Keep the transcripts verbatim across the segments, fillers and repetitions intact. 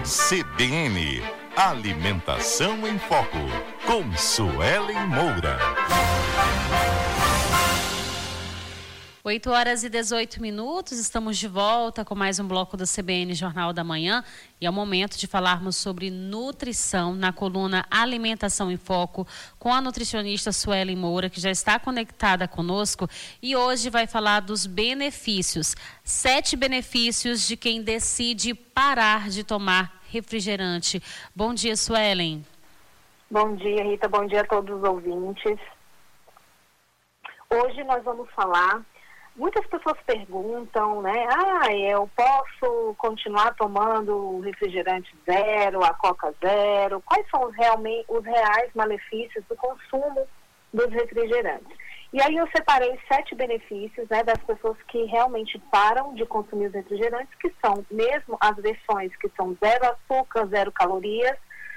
C B N, Alimentação em Foco, com Suelen Moura. oito horas e dezoito minutos, estamos de volta com mais um bloco do C B N Jornal da Manhã e é o momento de falarmos sobre nutrição na coluna Alimentação em Foco com a nutricionista Suelen Moura, que já está conectada conosco e hoje vai falar dos benefícios, sete benefícios de quem decide parar de tomar refrigerante. Bom dia, Suelen. Bom dia, Rita, bom dia a todos os ouvintes. Hoje nós vamos falar. Muitas pessoas perguntam, né? Ah, eu posso continuar tomando refrigerante zero, a Coca zero? Quais são os, realmente, os reais malefícios do consumo dos refrigerantes? E aí eu separei sete benefícios, né, das pessoas que realmente param de consumir os refrigerantes, que são mesmo as versões que são zero açúcar, zero calorias,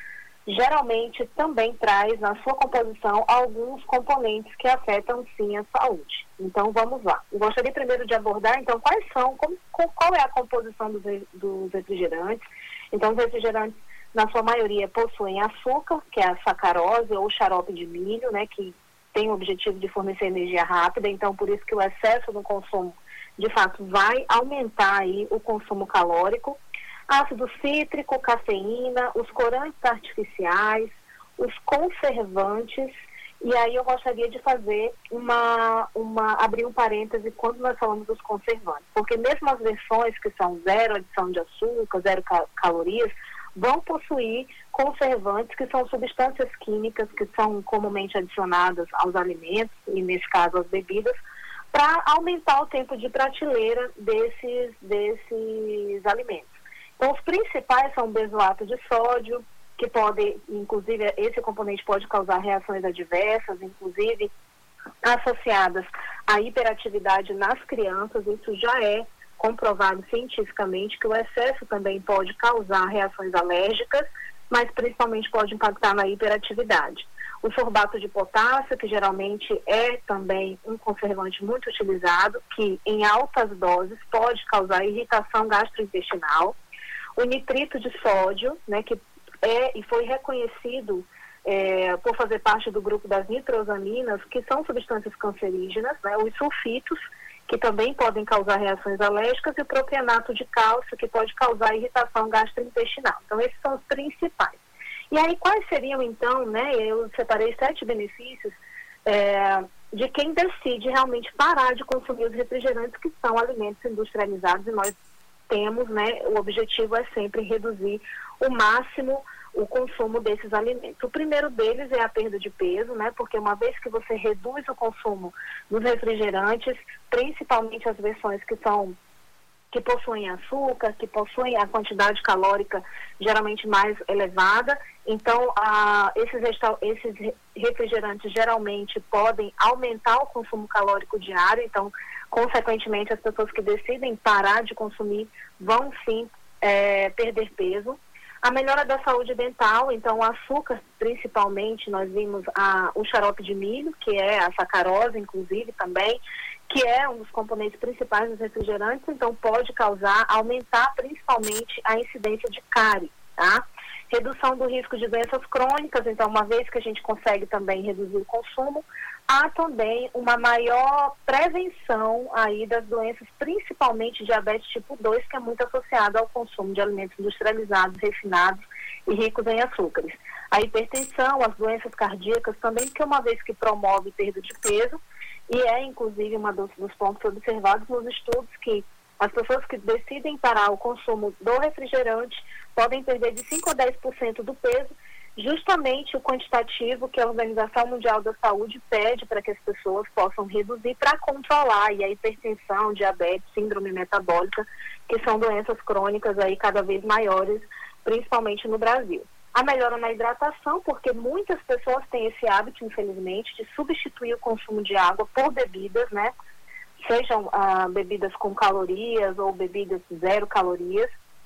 geralmente também traz na sua composição alguns componentes que afetam sim a saúde. Então vamos lá. Eu gostaria primeiro de abordar então quais são, como, qual é a composição dos, dos refrigerantes. Então os refrigerantes na sua maioria possuem açúcar, que é a sacarose ou xarope de milho, né, que tem o objetivo de fornecer energia rápida, então por isso que o excesso no consumo de fato vai aumentar aí o consumo calórico. Ácido cítrico, cafeína, os corantes artificiais, os conservantes, e aí eu gostaria de fazer uma, uma, abrir um parêntese quando nós falamos dos conservantes, porque mesmo as versões que são zero adição de açúcar, zero cal- calorias, vão possuir conservantes que são substâncias químicas que são comumente adicionadas aos alimentos, e nesse caso às bebidas, para aumentar o tempo de prateleira desses, desses alimentos. Então, os principais são o benzoato de sódio, que pode, inclusive, esse componente pode causar reações adversas, inclusive associadas à hiperatividade nas crianças. Isso já é comprovado cientificamente que o excesso também pode causar reações alérgicas, mas principalmente pode impactar na hiperatividade. O sorbato de potássio, que geralmente é também um conservante muito utilizado, que em altas doses pode causar irritação gastrointestinal. O nitrito de sódio, né, que é e foi reconhecido é, por fazer parte do grupo das nitrosaminas, que são substâncias cancerígenas, né, os sulfitos, que também podem causar reações alérgicas, e o propionato de cálcio, que pode causar irritação gastrointestinal. Então, esses são os principais. E aí, quais seriam, então, né, eu separei sete benefícios é, de quem decide realmente parar de consumir os refrigerantes, que são alimentos industrializados, e nós temos, né, o objetivo é sempre reduzir o máximo o consumo desses alimentos. O primeiro deles é a perda de peso, né, porque uma vez que você reduz o consumo dos refrigerantes, principalmente as versões que são que possuem açúcar, que possuem a quantidade calórica geralmente mais elevada, então ah, esses, esses refrigerantes geralmente podem aumentar o consumo calórico diário, então consequentemente as pessoas que decidem parar de consumir vão sim é, perder peso. A melhora da saúde dental, então o açúcar principalmente, nós vimos a, o xarope de milho, que é a sacarose inclusive também, que é um dos componentes principais dos refrigerantes, então pode causar, aumentar principalmente a incidência de cárie, tá? Redução do risco de doenças crônicas, então uma vez que a gente consegue também reduzir o consumo, há também uma maior prevenção aí das doenças, principalmente diabetes tipo dois, que é muito associado ao consumo de alimentos industrializados, refinados e ricos em açúcares. A hipertensão, as doenças cardíacas também, porque uma vez que promove perda de peso, e é inclusive uma dos, dos pontos observados nos estudos que as pessoas que decidem parar o consumo do refrigerante podem perder de cinco a dez por cento do peso, justamente o quantitativo que a Organização Mundial da Saúde pede para que as pessoas possam reduzir para controlar e a hipertensão, diabetes, síndrome metabólica, que são doenças crônicas aí cada vez maiores, principalmente no Brasil. A melhora na hidratação, porque muitas pessoas têm esse hábito, infelizmente, de substituir o consumo de água por bebidas, né? Sejam ah, bebidas com calorias ou bebidas zero calorias.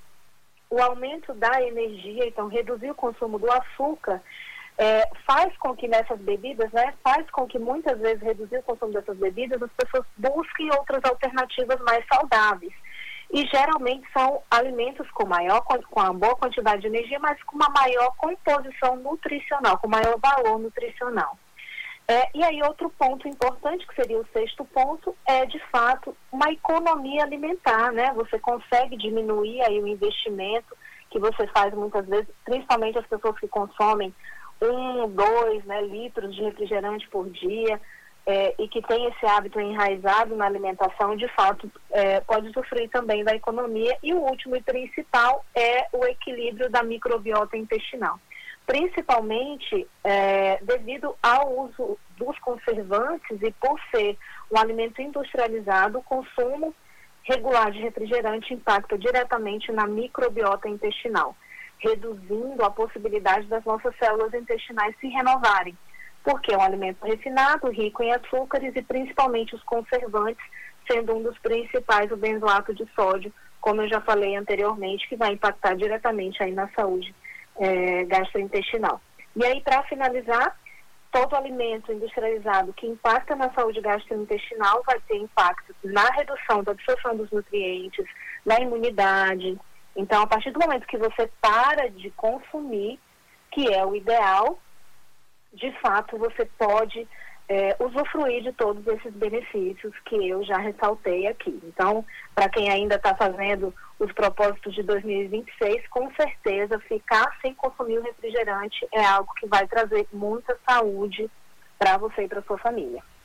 O aumento da energia, então reduzir o consumo do açúcar, é, faz com que nessas bebidas, né, faz com que muitas vezes reduzir o consumo dessas bebidas, as pessoas busquem outras alternativas mais saudáveis. e geralmente são alimentos com maior, com uma boa quantidade de energia, mas com uma maior composição nutricional, com maior valor nutricional. É, e aí outro ponto importante, que seria o sexto ponto, é de fato uma economia alimentar, né? Você consegue diminuir aí o investimento que você faz muitas vezes, principalmente as pessoas que consomem um, dois, né, litros de refrigerante por dia, é, e que tem esse hábito enraizado na alimentação, de fato é, pode sofrer também da economia. E o último e principal é o equilíbrio da microbiota intestinal. Principalmente é, devido ao uso dos conservantes e por ser um alimento industrializado, o consumo regular de refrigerante impacta diretamente na microbiota intestinal, reduzindo a possibilidade das nossas células intestinais se renovarem, porque é um alimento refinado, rico em açúcares e principalmente os conservantes, sendo um dos principais o benzoato de sódio, como eu já falei anteriormente, que vai impactar diretamente aí na saúde É, gastrointestinal. E aí, para finalizar, todo alimento industrializado que impacta na saúde gastrointestinal vai ter impacto na redução da absorção dos nutrientes, na imunidade. Então, a partir do momento que você para de consumir, que é o ideal, de fato, você pode é, usufruir de todos esses benefícios que eu já ressaltei aqui. Então, para quem ainda está fazendo os propósitos de dois mil e vinte e seis, com certeza ficar sem consumir o refrigerante é algo que vai trazer muita saúde para você e para sua família.